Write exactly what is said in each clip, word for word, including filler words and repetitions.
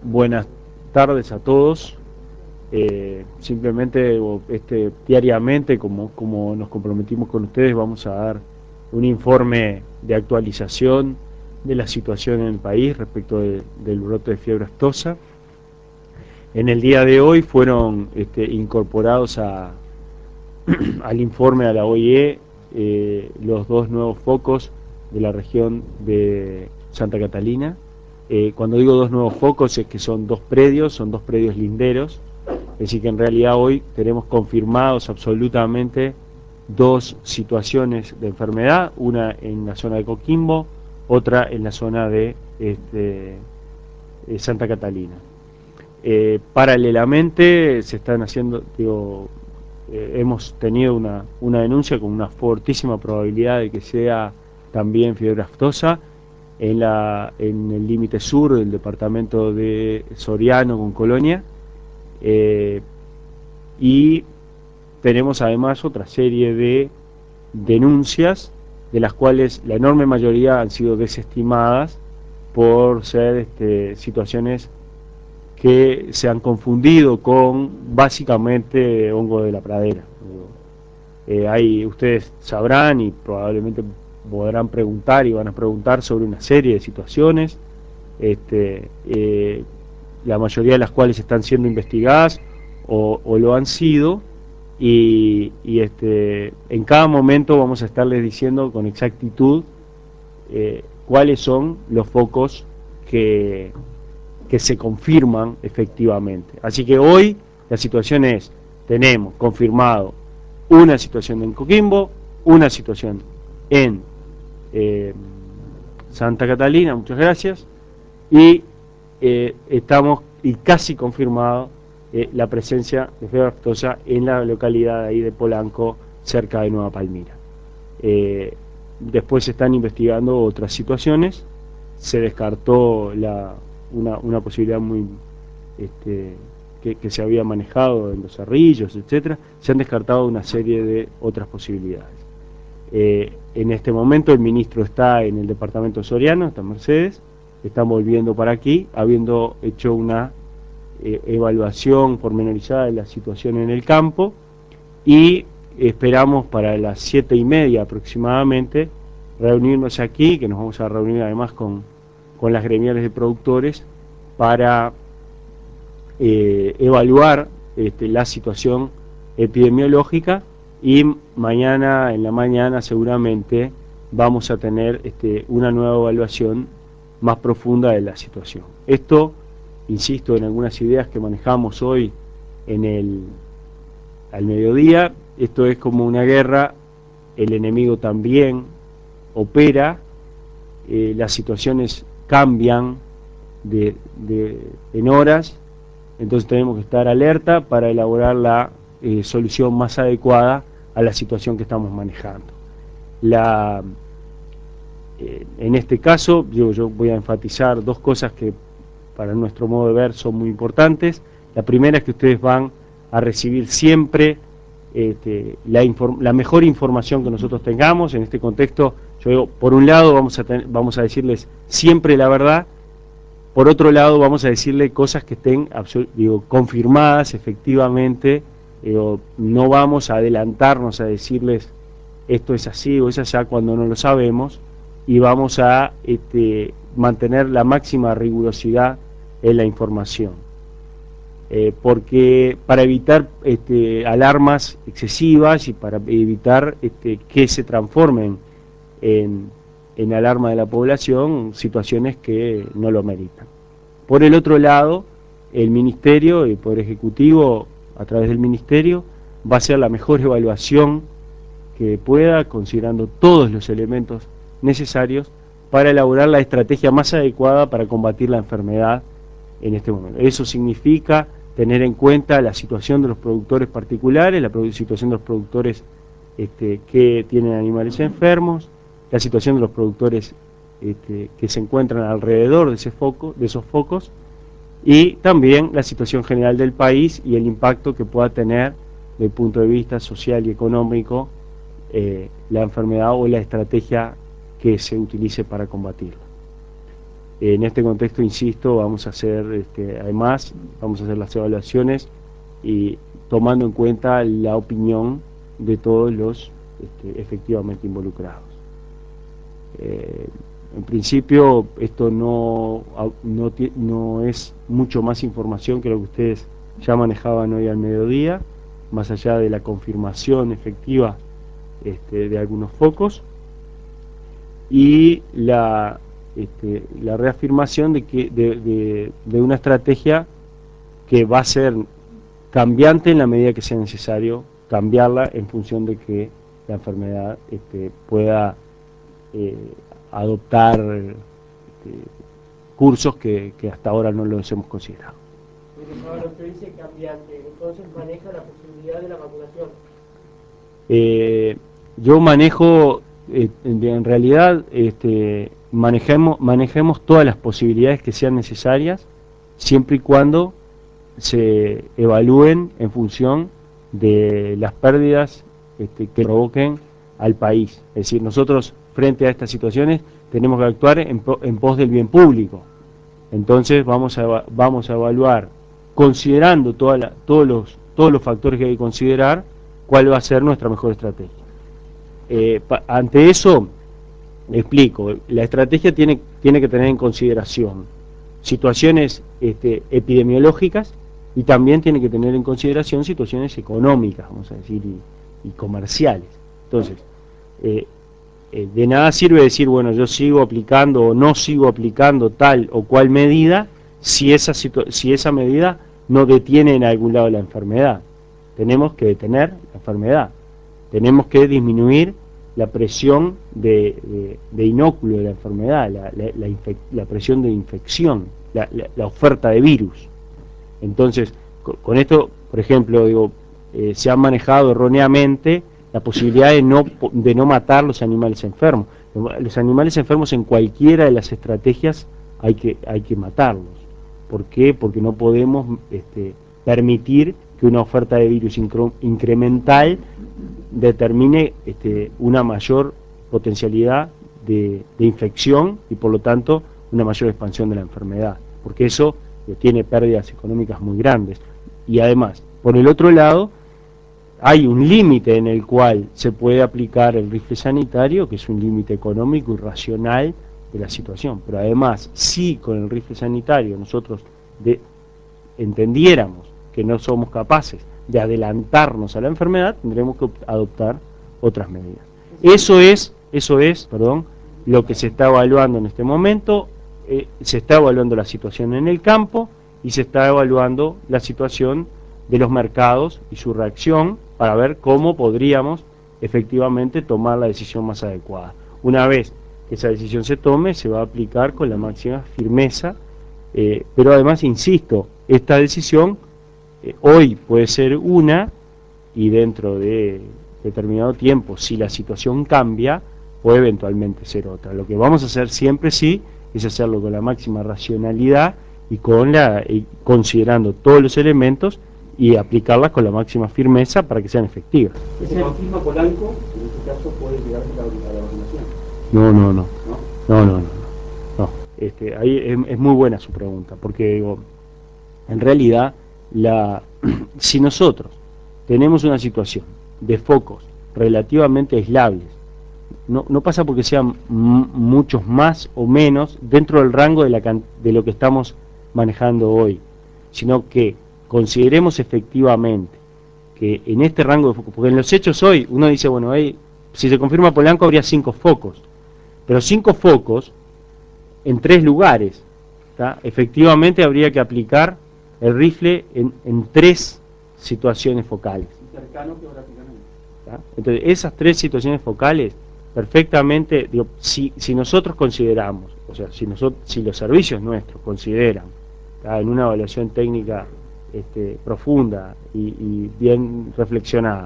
Buenas tardes a todos. Eh, simplemente este, diariamente, como, como nos comprometimos con ustedes, vamos a dar un informe de actualización de la situación en el país respecto de, del brote de fiebre aftosa. En el día de hoy fueron este, incorporados a, al informe a la O I E eh, los dos nuevos focos de la región de Santa Catalina. Eh, cuando digo dos nuevos focos es que son dos predios, son dos predios linderos, es decir que en realidad hoy tenemos confirmados absolutamente dos situaciones de enfermedad, una en la zona de Coquimbo, otra en la zona de este, eh, Santa Catalina. Eh, paralelamente se están haciendo, digo, eh, hemos tenido una, una denuncia con una fortísima probabilidad de que sea también fiebre aftosa en, la, en el límite sur del departamento de Soriano con Colonia, eh, y tenemos además otra serie de denuncias de las cuales la enorme mayoría han sido desestimadas por ser este, situaciones que se han confundido con básicamente hongo de la pradera. Eh, ahí ustedes sabrán y probablemente podrán preguntar y van a preguntar sobre una serie de situaciones, este, eh, la mayoría de las cuales están siendo investigadas o, o lo han sido, y, y este, en cada momento vamos a estarles diciendo con exactitud eh, cuáles son los focos que, que se confirman efectivamente. Así que hoy la situación es, tenemos confirmado una situación en Coquimbo, una situación en eh, Santa Catalina, muchas gracias, y eh, estamos y casi confirmado eh, la presencia de fiebre aftosa en la localidad ahí de Polanco, cerca de Nueva Palmira. Eh, después se están investigando otras situaciones, se descartó la, una, una posibilidad muy este, que, que se había manejado en los Cerrillos, etcétera. Se han descartado una serie de otras posibilidades. Eh, en este momento el ministro está en el departamento Soriano, está en Mercedes, están volviendo para aquí, habiendo hecho una eh, evaluación pormenorizada de la situación en el campo, y esperamos para las siete y media aproximadamente reunirnos aquí, que nos vamos a reunir además con, con las gremiales de productores para eh, evaluar este, la situación epidemiológica, y mañana en la mañana seguramente vamos a tener este, una nueva evaluación más profunda de la situación. Esto, insisto, en algunas ideas que manejamos hoy en el, al mediodía, esto es como una guerra, el enemigo también opera, eh, las situaciones cambian de, de, en horas, entonces tenemos que estar alerta para elaborar la eh, solución más adecuada a la situación que estamos manejando. La, eh, en este caso, yo, yo voy a enfatizar dos cosas que para nuestro modo de ver son muy importantes. La primera es que ustedes van a recibir siempre este, la, la mejor información que nosotros tengamos. En este contexto, yo digo, por un lado vamos a, ten, vamos a decirles siempre la verdad, por otro lado vamos a decirle cosas que estén digo, confirmadas efectivamente, digo, no vamos a adelantarnos a decirles esto es así o es allá cuando no lo sabemos, y vamos a este, mantener la máxima rigurosidad en la información. Eh, porque para evitar este, alarmas excesivas y para evitar este, que se transformen en, en alarma de la población situaciones que no lo meritan. Por el otro lado, el Ministerio, el Poder Ejecutivo, a través del Ministerio, va a hacer la mejor evaluación que pueda, considerando todos los elementos necesarios para elaborar la estrategia más adecuada para combatir la enfermedad en este momento. Eso significa tener en cuenta la situación de los productores particulares, la situación de los productores este, que tienen animales enfermos, la situación de los productores este, que se encuentran alrededor de, ese foco, de esos focos, y también la situación general del país y el impacto que pueda tener desde el punto de vista social y económico eh, la enfermedad o la estrategia que se utilice para combatirla. En este contexto, insisto, vamos a hacer, este, además, vamos a hacer las evaluaciones y tomando en cuenta la opinión de todos los este, efectivamente involucrados. Eh, en principio, esto no, no, no es mucho más información que lo que ustedes ya manejaban hoy al mediodía, más allá de la confirmación efectiva este, de algunos focos y la, este, la reafirmación de, que, de, de, de una estrategia que va a ser cambiante en la medida que sea necesario cambiarla en función de que la enfermedad este, pueda eh, adoptar este, cursos que, que hasta ahora no los hemos considerado. Ahora usted dice cambiante, entonces maneja la posibilidad de la vacunación. Eh, yo manejo, eh, en realidad, este, manejemos, manejemos todas las posibilidades que sean necesarias, siempre y cuando se evalúen en función de las pérdidas este, que provoquen al país. Es decir, nosotros frente a estas situaciones tenemos que actuar en, en pos del bien público. Entonces vamos a, vamos a evaluar, considerando toda la, todos, los, todos los factores que hay que considerar, cuál va a ser nuestra mejor estrategia. Eh, pa, ante eso, explico, la estrategia tiene, tiene que tener en consideración situaciones este, epidemiológicas y también tiene que tener en consideración situaciones económicas, vamos a decir, y, y comerciales. Entonces, eh, eh, de nada sirve decir, bueno, yo sigo aplicando o no sigo aplicando tal o cual medida si esa, si esa medida no detiene en algún lado la enfermedad. Tenemos que detener la enfermedad, tenemos que disminuir la presión de, de, de inóculo de la enfermedad, la, la, la, la presión de infección, la, la, la oferta de virus. Entonces, con, con esto, por ejemplo, digo, eh, se ha manejado erróneamente la posibilidad de no, de no matar los animales enfermos. Los animales enfermos en cualquiera de las estrategias hay que, hay que matarlos. ¿Por qué? Porque no podemos este, permitir que una oferta de virus incremental determine este, una mayor potencialidad de, de infección y por lo tanto una mayor expansión de la enfermedad, porque eso eh, tiene pérdidas económicas muy grandes. Y además, por el otro lado, hay un límite en el cual se puede aplicar el rifle sanitario, que es un límite económico y racional de la situación. Pero además, si con el rifle sanitario nosotros de, entendiéramos que no somos capaces de adelantarnos a la enfermedad, tendremos que adoptar otras medidas. Eso es, eso es, perdón, lo que se está evaluando en este momento. Eh, se está evaluando la situación en el campo y se está evaluando la situación de los mercados y su reacción para ver cómo podríamos efectivamente tomar la decisión más adecuada. Una vez que esa decisión se tome, se va a aplicar con la máxima firmeza, eh, pero además, insisto, esta decisión eh, hoy puede ser una y dentro de determinado tiempo, si la situación cambia, puede eventualmente ser otra. Lo que vamos a hacer siempre sí es hacerlo con la máxima racionalidad y con la y considerando todos los elementos y aplicarlas con la máxima firmeza para que sean efectivas. ¿Ese confirma Polanco, en este caso, puede llegar a la, a la vacunación? No, no, no. No, no, no. no, no. Este, ahí es, es muy buena su pregunta, porque digo, en realidad, la, si nosotros tenemos una situación de focos relativamente aislables, no, no pasa porque sean muchos más o menos dentro del rango de, la de lo que estamos manejando hoy, sino que consideremos efectivamente que en este rango de focos, porque en los hechos hoy uno dice, bueno, hay, si se confirma Polanco habría cinco focos, pero cinco focos en tres lugares, ¿tá? Efectivamente habría que aplicar el rifle en, en tres situaciones focales. Cercano geográficamente. ¿Tá? Entonces, esas tres situaciones focales, perfectamente, digo, si, si nosotros consideramos, o sea, si, nosotros, si los servicios nuestros consideran, ¿tá? En una evaluación técnica este, profunda y, y bien reflexionada,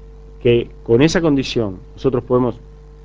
que con esa condición nosotros podemos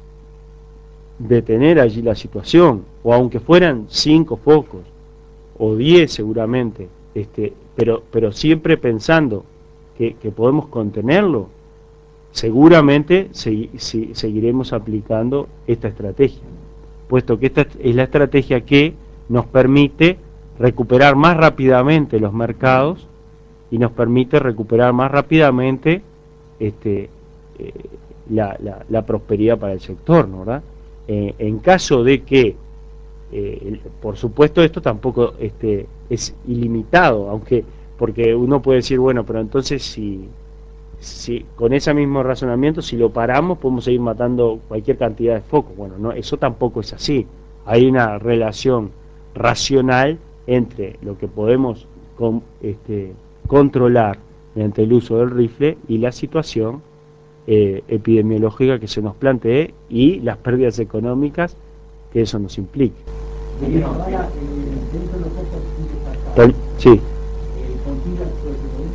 detener allí la situación, o aunque fueran cinco focos, o diez seguramente, este, pero, pero siempre pensando que, que podemos contenerlo, seguramente se, se, seguiremos aplicando esta estrategia, puesto que esta es la estrategia que nos permite recuperar más rápidamente los mercados y nos permite recuperar más rápidamente este, eh, la, la, la prosperidad para el sector, ¿no, verdad? Eh, en caso de que, eh, por supuesto esto tampoco este, es ilimitado, aunque porque uno puede decir, bueno, pero entonces si, si con ese mismo razonamiento, si lo paramos, podemos seguir matando cualquier cantidad de focos. Bueno, no, eso tampoco es así. Hay una relación racional entre lo que podemos con, este, controlar mediante el uso del rifle y la situación eh, epidemiológica que se nos plantee y las pérdidas económicas que eso nos implique. Bien, ahora, eh, dentro de los focos Con, sí. eh, Conchillas, ¿puede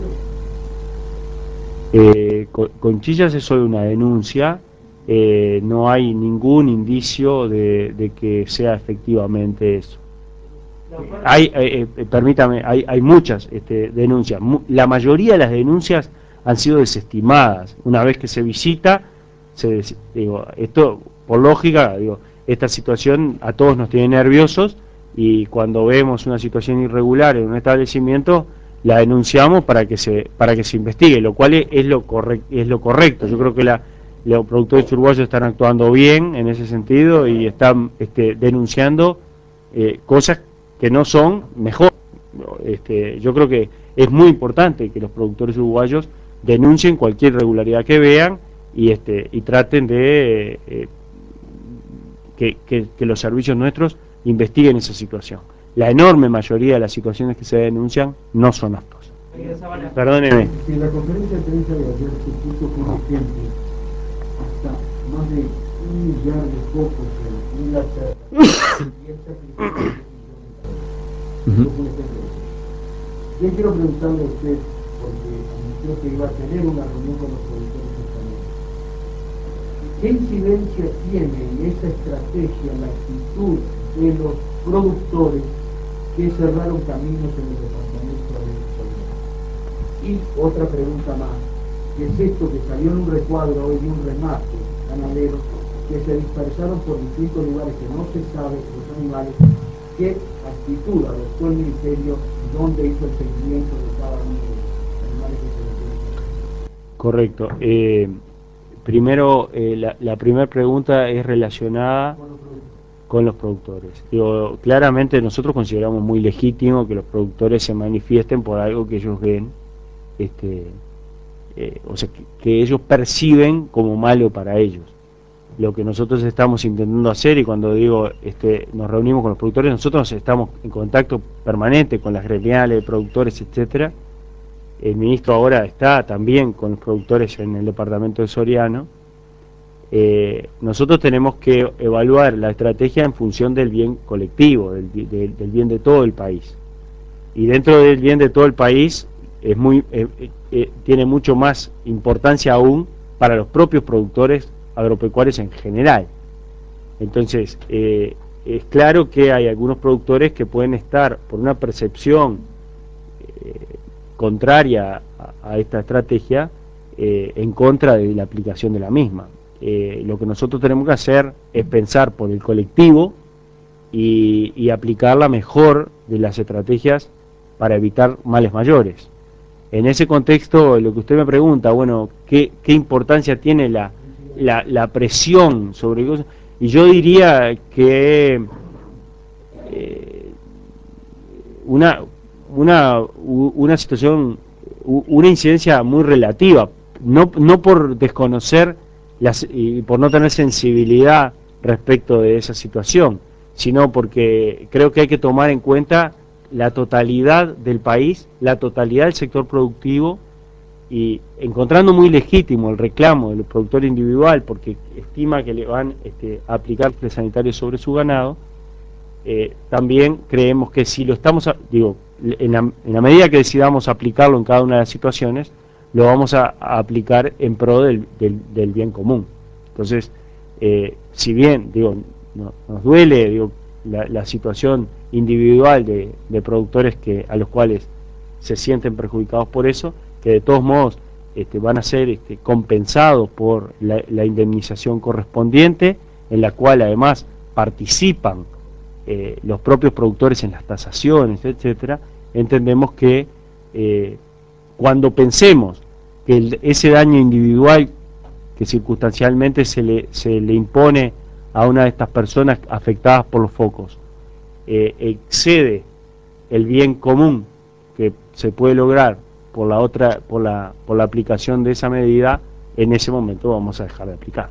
ser por ello? Eh, con, Conchillas es solo una denuncia, eh, no hay ningún indicio de, de que sea efectivamente eso. Hay, eh, eh, permítame, hay, hay muchas este, denuncias. Mu la mayoría de las denuncias han sido desestimadas. Una vez que se visita, se des digo, esto por lógica, digo, esta situación a todos nos tiene nerviosos y cuando vemos una situación irregular en un establecimiento, la denunciamos para que se para que se investigue, lo cual es, es lo correct, es lo correcto. Yo creo que la, los productores uruguayos están actuando bien en ese sentido y están este, denunciando eh, cosas que no son mejor. Este, yo creo que es muy importante que los productores uruguayos denuncien cualquier irregularidad que vean y este y traten de eh, que, que, que los servicios nuestros investiguen esa situación. La enorme mayoría de las situaciones que se denuncian no son aptas. Perdóneme. Si en la conferencia de prensa de ayer se puso como ejemplo hasta más de un millar de focos en Inglaterra y esta crisis. Yo quiero preguntarle a usted, porque anunció que iba a tener una reunión con los productores españoles, ¿qué incidencia tiene esa estrategia, la actitud de los productores que cerraron caminos en el departamento de Soledad? Y otra pregunta más, ¿qué es esto que salió en un recuadro hoy de un remate ganadero que se dispersaron por distintos lugares que no se sabe los animales? ¿Qué actitud adoptó el Ministerio y dónde hizo el seguimiento de cada uno de los animales que se les? Correcto. Eh, primero, eh, la, la primera pregunta es relacionada Con los productores. Con los productores. Digo, claramente nosotros consideramos muy legítimo que los productores se manifiesten por algo que ellos ven, este, eh, o sea, que, que ellos perciben como malo para ellos. Lo que nosotros estamos intentando hacer, y cuando digo este, nos reunimos con los productores, nosotros estamos en contacto permanente con las gremiales de productores, etcétera. El ministro ahora está también con los productores en el departamento de Soriano. Eh, nosotros tenemos que evaluar la estrategia en función del bien colectivo, del, del, del bien de todo el país. Y dentro del bien de todo el país es muy, eh, eh, tiene mucho más importancia aún para los propios productores agropecuarios en general. Entonces, eh, es claro que hay algunos productores que pueden estar por una percepción eh, contraria a, a esta estrategia eh, en contra de la aplicación de la misma. Eh, lo que nosotros tenemos que hacer es pensar por el colectivo y, y aplicar la mejor de las estrategias para evitar males mayores. En ese contexto, lo que usted me pregunta, bueno, ¿qué, qué importancia tiene la, la, la presión sobre cosas? Y yo diría que eh, una, una, una situación, una incidencia muy relativa, no, no por desconocer las, y por no tener sensibilidad respecto de esa situación, sino porque creo que hay que tomar en cuenta la totalidad del país, la totalidad del sector productivo, y encontrando muy legítimo el reclamo del productor individual porque estima que le van este, a aplicar el sanitario sobre su ganado. Eh, también creemos que si lo estamos, a, digo, en la, en la medida que decidamos aplicarlo en cada una de las situaciones, lo vamos a, a aplicar en pro del, del, del bien común. Entonces, eh, si bien, digo, no, nos duele, digo, la, la situación individual de, de productores que a los cuales se sienten perjudicados por eso, que de todos modos este, van a ser este, compensados por la, la indemnización correspondiente, en la cual además participan eh, los propios productores en las tasaciones, etcétera, entendemos que eh, cuando pensemos que el, ese daño individual que circunstancialmente se le, se le impone a una de estas personas afectadas por los focos eh, excede el bien común que se puede lograr por la otra por la por la aplicación de esa medida, en ese momento vamos a dejar de aplicar.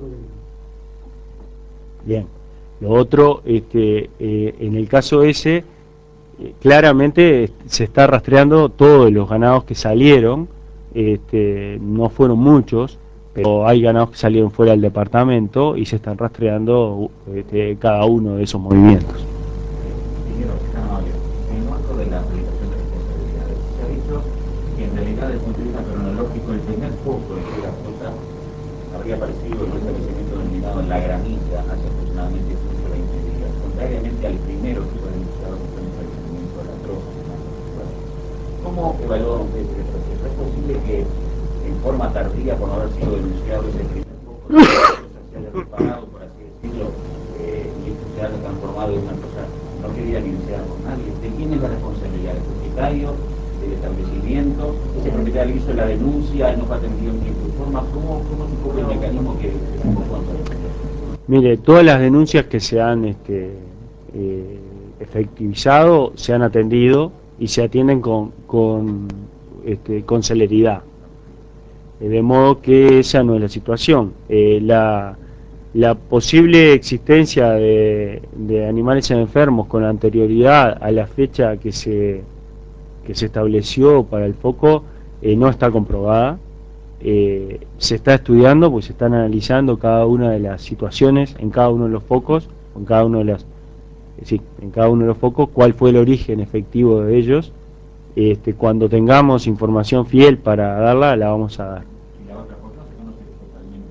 Bien, lo otro, este, eh, en el caso ese, eh, claramente se está rastreando todos los ganados que salieron, este, no fueron muchos, pero hay ganados que salieron fuera del departamento y se están rastreando este, cada uno de esos movimientos. En el marco de la aplicación de responsabilidades, se ha dicho que en realidad desde el punto de vista cronológico el primer foco en que la cosa habría aparecido en un establecimiento denominado La Granilla hace aproximadamente quince o veinte días, contrariamente al primero que fue denunciado como un establecimiento de la Troja. ¿Cómo evalúan ustedes este proceso? ¿Es posible que en forma tardía, por no haber sido denunciado ese primer foco, se haya disparado, por así decirlo, eh, y esto se haya transformado en una cosa no quería iniciar con nadie? ¿De quién es la responsabilidad? ¿Del propietario? ¿Del establecimiento? ¿Ese propietario hizo la denuncia y no fue atendido en tiempo y forma? ¿Cómo, cómo es un poco el mecanismo que se conforma? Mire, todas las denuncias que se han este, eh, efectivizado se han atendido y se atienden con, con, este, con celeridad. Eh, de modo que esa no es la situación. Eh, la, la posible existencia de, de animales enfermos con anterioridad a la fecha que se, que se estableció para el foco eh, no está comprobada. Eh, se está estudiando, pues se están analizando cada una de las situaciones en cada uno de los focos, en cada uno de las, sí, en cada uno de los focos, cuál fue el origen efectivo de ellos. Este, cuando tengamos información fiel para darla, la vamos a dar. Y la otra cosa se conoce totalmente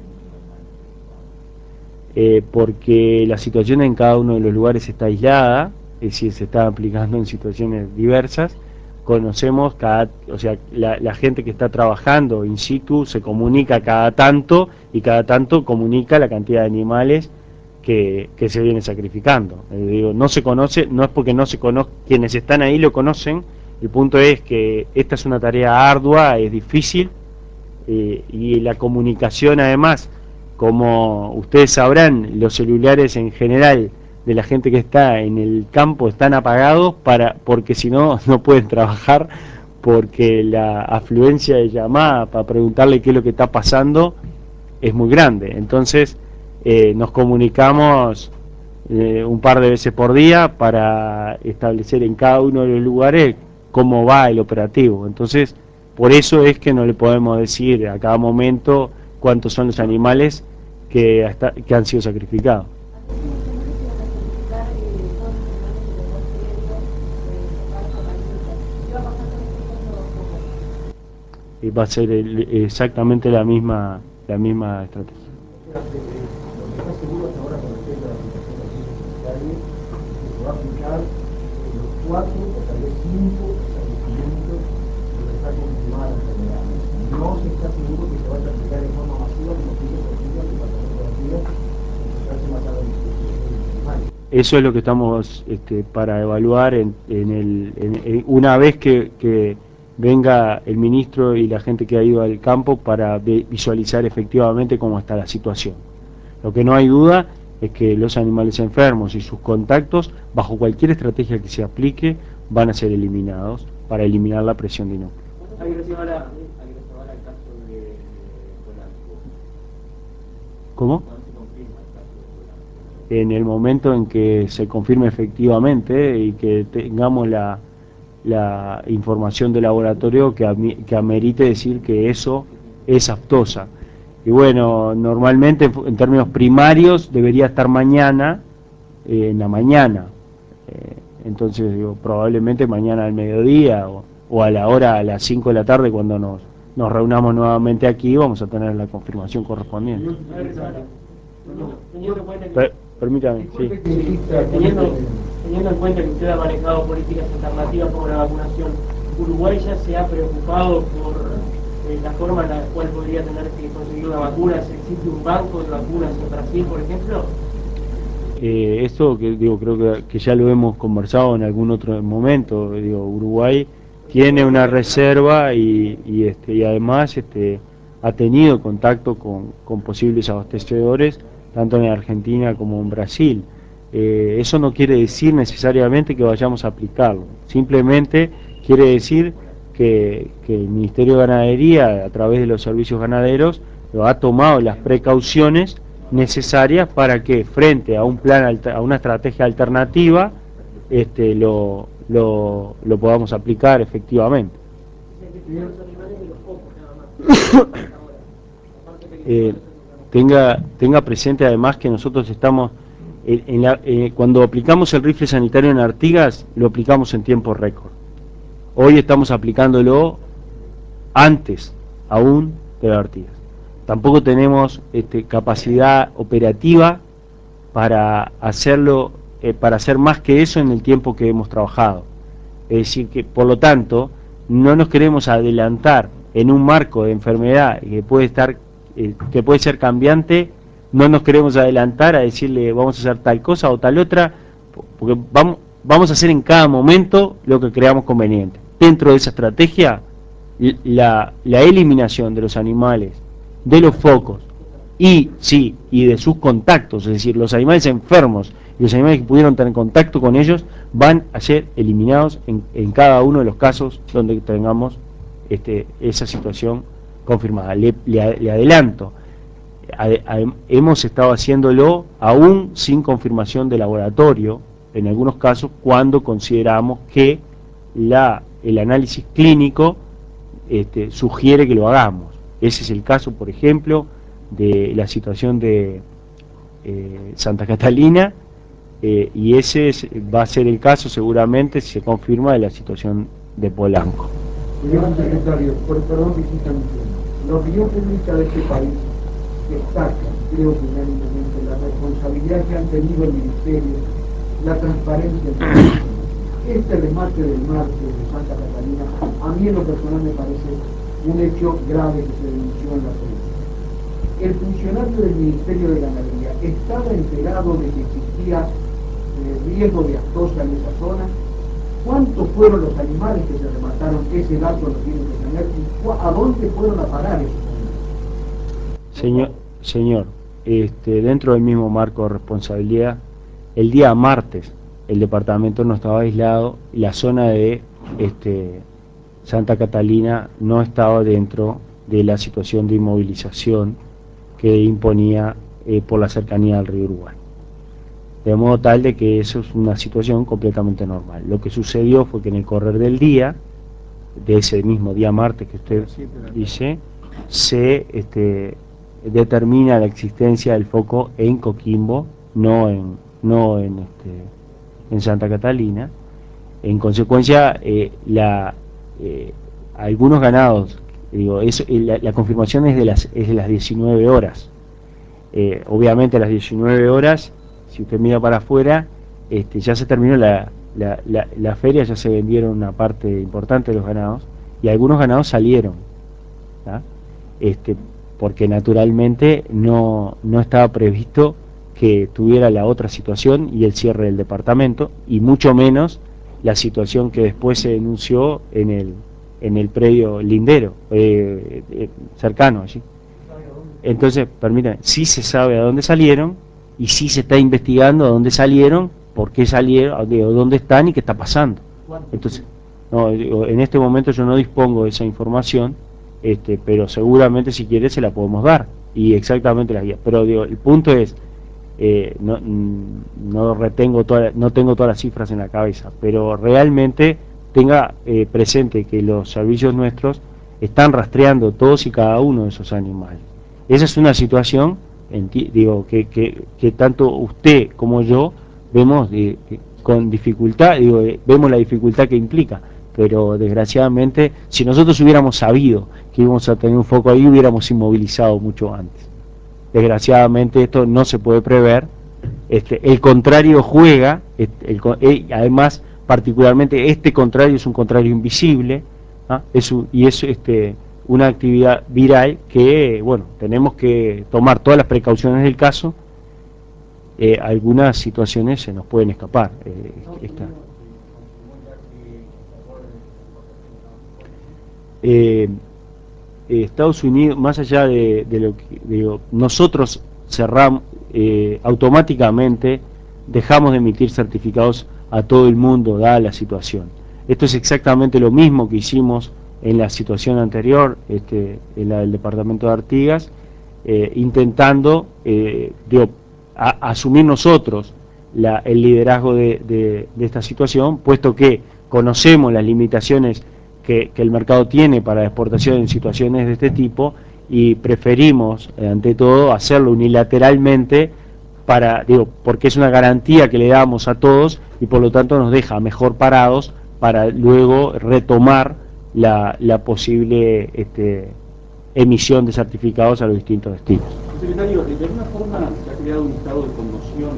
Eh, porque la situación en cada uno de los lugares está aislada, es decir, se está aplicando en situaciones diversas. Conocemos cada, o sea, la, la gente que está trabajando in situ se comunica cada tanto y cada tanto comunica la cantidad de animales que, que se viene sacrificando. Eh, digo, no se conoce, no es porque no se conozca, quienes están ahí lo conocen. El punto es que esta es una tarea ardua, es difícil, eh, y la comunicación además, como ustedes sabrán, los celulares en general de la gente que está en el campo están apagados para porque si no no pueden trabajar, porque la afluencia de llamada para preguntarle qué es lo que está pasando es muy grande. Entonces eh, nos comunicamos eh, un par de veces por día para establecer en cada uno de los lugares cómo va el operativo. Entonces por eso es que no le podemos decir a cada momento cuántos son los animales que, hasta, que han sido sacrificados. Y va a ser el, exactamente la misma la misma estrategia. Lo que está seguro hasta ahora con respecto a la aplicación de los sanitarios es que se va a aplicar en los cuatro o tal vez cinco establecimientos donde está confirmada la enfermedad. No se está seguro que se vaya a aplicar de forma masiva como se hizo por ejemplo en el departamento de Artigas, donde se hace matar a los animales. Eso es lo que estamos este, para evaluar en, en el, en, en, una vez que, que venga el ministro y la gente que ha ido al campo para visualizar efectivamente cómo está la situación. Lo que no hay duda es que los animales enfermos y sus contactos, bajo cualquier estrategia que se aplique, van a ser eliminados para eliminar la presión de núcleo. ¿Cómo? En el momento en que se confirme efectivamente y que tengamos la, la información de laboratorio que, que amerite decir que eso es aftosa. Y bueno, normalmente en términos primarios debería estar mañana, eh, en la mañana. Eh, entonces digo, probablemente mañana al mediodía o, o a la hora, a las cinco de la tarde cuando nos, nos reunamos nuevamente aquí, vamos a tener la confirmación correspondiente. Per, permítame, sí. Teniendo, teniendo en cuenta que usted ha manejado políticas alternativas como la vacunación, ¿Uruguay ya se ha preocupado por eh, la forma en la cual podría tener que conseguir una vacuna? ¿Existe un banco de vacunas en Brasil, por ejemplo? Eh, esto que digo, creo que, que ya lo hemos conversado en algún otro momento. Digo, Uruguay tiene una reserva y, y, este, y además este, ha tenido contacto con, con posibles abastecedores tanto en Argentina como en Brasil. Eh, eso no quiere decir necesariamente que vayamos a aplicarlo, simplemente quiere decir que, que el Ministerio de Ganadería, a través de los servicios ganaderos, lo ha tomado las precauciones necesarias para que frente a un plan, a una estrategia alternativa, este, lo, lo, lo podamos aplicar efectivamente. Eh, tenga, tenga presente además que nosotros estamos, en, en la, eh, cuando aplicamos el rifle sanitario en Artigas, lo aplicamos en tiempo récord. Hoy estamos aplicándolo antes aún de la Artigas. Tampoco tenemos este, capacidad operativa para hacerlo, eh, para hacer más que eso en el tiempo que hemos trabajado. Es decir, que por lo tanto no nos queremos adelantar en un marco de enfermedad que puede estar, eh, que puede ser cambiante. No nos queremos adelantar a decirle vamos a hacer tal cosa o tal otra, porque vamos, vamos a hacer en cada momento lo que creamos conveniente. Dentro de esa estrategia, la, la eliminación de los animales, de los focos y sí, y de sus contactos, es decir, los animales enfermos y los animales que pudieron tener contacto con ellos van a ser eliminados en, en cada uno de los casos donde tengamos este, esa situación confirmada. Le, le, le adelanto, a, a, hemos estado haciéndolo aún sin confirmación de laboratorio, en algunos casos cuando consideramos que la, el análisis clínico este, sugiere que lo hagamos. Ese es el caso, por ejemplo, de la situación de eh, Santa Catalina, eh, y ese es, va a ser el caso seguramente si se confirma de la situación de Polanco. Señor secretario, por perdón que insista en la opinión pública de este país destaca, creo que unánimemente, la responsabilidad que han tenido el Ministerio, la transparencia del Ministerio. Este remate del martes de Santa Catalina, a mí en lo personal me parece un hecho grave que se denunció en la prensa. El funcionario del Ministerio de Ganadería estaba enterado de que existía eh, riesgo de aftosa en esa zona. ¿Cuántos fueron los animales que se remataron? Ese dato lo tienen que tener. ¿Y a dónde fueron a parar esos animales? Señor, señor este, dentro del mismo marco de responsabilidad, el día martes el departamento no estaba aislado y la zona de este, Santa Catalina no estaba dentro de la situación de inmovilización que imponía eh, por la cercanía al río Uruguay. De modo tal de que eso es una situación completamente normal. Lo que sucedió fue que en el correr del día, de ese mismo día martes que usted dice, se este, determina la existencia del foco en Coquimbo, no en, no en, este, en Santa Catalina. En consecuencia, eh, la, eh, algunos ganados, digo, eso, la, la confirmación es de las, es de las diecinueve horas. Eh, obviamente a las diecinueve horas, si usted mira para afuera, este, ya se terminó la, la, la, la feria, ya se vendieron una parte importante de los ganados y algunos ganados salieron, ¿tá? Este, porque naturalmente no, no estaba previsto que tuviera la otra situación y el cierre del departamento, y mucho menos la situación que después se denunció en el, en el predio lindero, eh, eh, cercano allí. Entonces, permítanme, sí se sabe a dónde salieron y sí se está investigando a dónde salieron, por qué salieron, dónde están y qué está pasando. Entonces, no, en este momento yo no dispongo de esa información, este, pero seguramente si quiere se la podemos dar y exactamente la guía. Pero digo, el punto es, eh, no, no retengo toda, no tengo todas las cifras en la cabeza, pero realmente tenga eh, presente que los servicios nuestros están rastreando todos y cada uno de esos animales. Esa es una situación, digo, que, que, que tanto usted como yo vemos de, de, con dificultad, digo, de, vemos la dificultad que implica, pero desgraciadamente, si nosotros hubiéramos sabido que íbamos a tener un foco ahí, hubiéramos inmovilizado mucho antes. Desgraciadamente esto no se puede prever, este, el contrario juega, el, el, además particularmente este contrario es un contrario invisible, ¿ah? es un, y es este, una actividad viral que, bueno, tenemos que tomar todas las precauciones del caso eh, algunas situaciones se nos pueden escapar. Eh, esta. Eh, Estados Unidos, más allá de, de lo que digo, nosotros cerramos eh, automáticamente, dejamos de emitir certificados a todo el mundo, dada la situación. Esto es exactamente lo mismo que hicimos en la situación anterior, este, en la del departamento de Artigas, eh, intentando eh, digo, a, asumir nosotros la, el liderazgo de, de, de esta situación, puesto que conocemos las limitaciones que, que el mercado tiene para la exportación en situaciones de este tipo y preferimos, eh, ante todo, hacerlo unilateralmente para, digo, porque es una garantía que le damos a todos y por lo tanto nos deja mejor parados para luego retomar la, la posible este, emisión de certificados a los distintos destinos. Secretario, de alguna forma se ha creado un estado de conmoción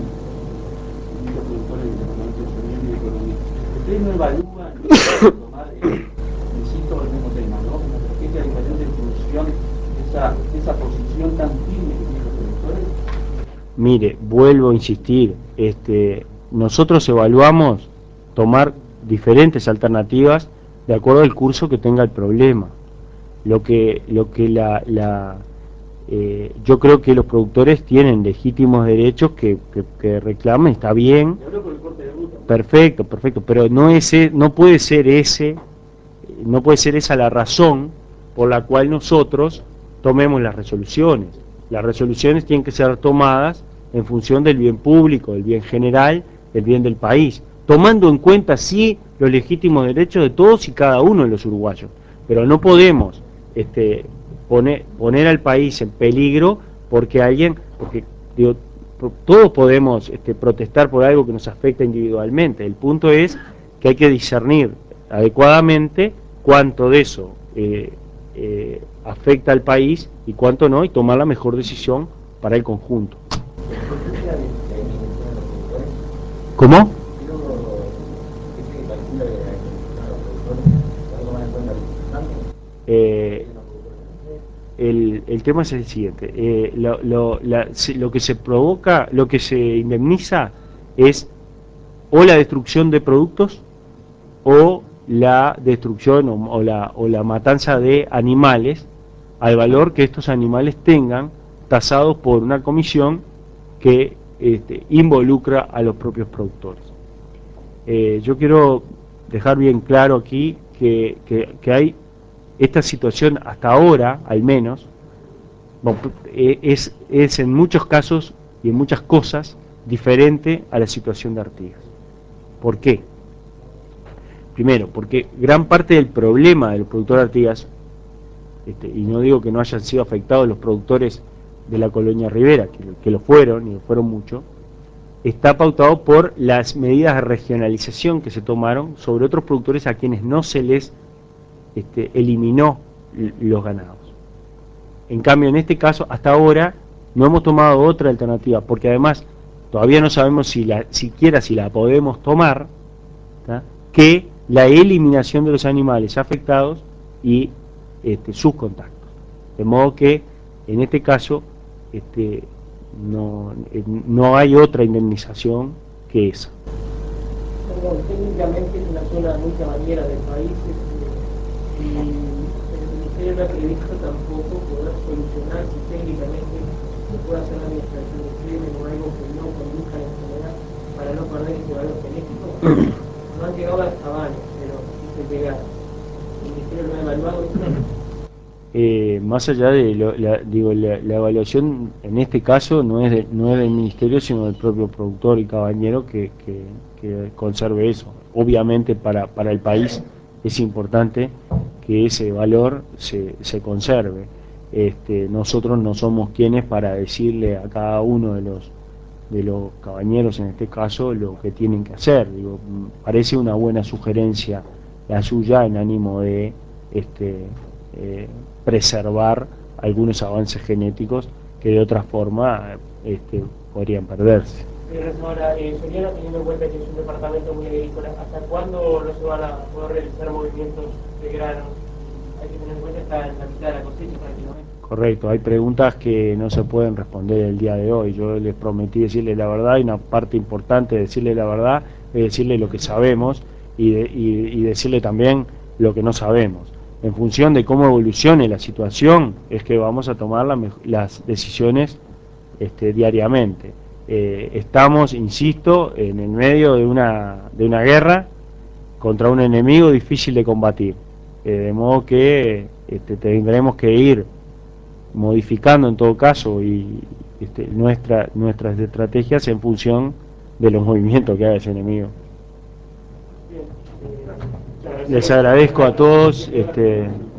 en muchos productores del Departamento de Economía y Economía. Ustedes no evalúan tomar eh, insisto en el mismo tema, ¿no? Una estrategia diferente en función de esa, de esa posición tan firme que tienen los productores. Mire, vuelvo a insistir, este, nosotros evaluamos tomar diferentes alternativas de acuerdo al curso que tenga el problema. Lo que, lo que la, la eh, yo creo que los productores tienen legítimos derechos que, que, que reclamen, está bien. Perfecto, perfecto, pero no ese, no puede ser ese, no puede ser esa la razón por la cual nosotros tomemos las resoluciones. Las resoluciones tienen que ser tomadas en función del bien público, del bien general, del bien del país, tomando en cuenta sí los legítimos derechos de todos y cada uno de los uruguayos, pero no podemos este, poner, poner al país en peligro porque alguien, porque digo, todos podemos este, protestar por algo que nos afecta individualmente. El punto es que hay que discernir adecuadamente cuánto de eso eh, eh, afecta al país y cuánto no, y tomar la mejor decisión para el conjunto. ¿Cómo? Eh, el, el tema es el siguiente, eh, lo, lo, la, lo que se provoca, lo que se indemniza es o la destrucción de productos o la destrucción o, o, la, o la matanza de animales al valor que estos animales tengan, tasados por una comisión que este, involucra a los propios productores. Eh, yo quiero dejar bien claro aquí que, que, que hay esta situación hasta ahora, al menos, bueno, es, es en muchos casos y en muchas cosas diferente a la situación de Artigas. ¿Por qué? Primero, porque gran parte del problema del productor de Artigas, este, y no digo que no hayan sido afectados los productores de la colonia Rivera, que, que lo fueron, y lo fueron mucho, está pautado por las medidas de regionalización que se tomaron sobre otros productores a quienes no se les este, eliminó los ganados. En cambio, en este caso, hasta ahora, no hemos tomado otra alternativa, porque además todavía no sabemos si la, siquiera si la podemos tomar, ¿tá? Que la eliminación de los animales afectados y este, sus contactos. De modo que, en este caso, este, no, no hay otra indemnización que esa. Perdón, técnicamente es una zona muy cabañera del país este, y el Ministerio no ha previsto tampoco poder solucionar si técnicamente se puede hacer la administración de crimen o algo que no conduzca a la enfermedad para no perder ese valor genético. No han llegado a las cabañas, pero dicen llegar. ¿El Ministerio lo ha evaluado eso? Eh, más allá de lo, la, digo, la, la evaluación en este caso no es, de, no es del ministerio sino del propio productor y cabañero que, que, que conserve eso. Obviamente para, para el país es importante que ese valor se, se conserve. Este, nosotros no somos quienes para decirle a cada uno de los de los cabañeros en este caso lo que tienen que hacer. Digo, parece una buena sugerencia la suya en ánimo de este, eh, preservar algunos avances genéticos que de otra forma este, podrían perderse. Ahora, eh, Soriano, teniendo en cuenta que es un departamento muy agrícola, ¿hasta cuándo no se van a poder realizar movimientos de granos? Hay que tener en cuenta que está en la mitad de la cosecha prácticamente. Correcto, hay preguntas que no se pueden responder el día de hoy. Yo les prometí decirle la verdad y una parte importante de decirle la verdad es decirle lo que sabemos y, de, y, y decirle también lo que no sabemos. En función de cómo evolucione la situación es que vamos a tomar la, las decisiones este, diariamente. Eh, estamos, insisto, en el medio de una, de una guerra contra un enemigo difícil de combatir. Eh, de modo que este, tendremos que ir modificando en todo caso y este, nuestra, nuestras estrategias en función de los movimientos que haga ese enemigo. Les agradezco a todos. Este,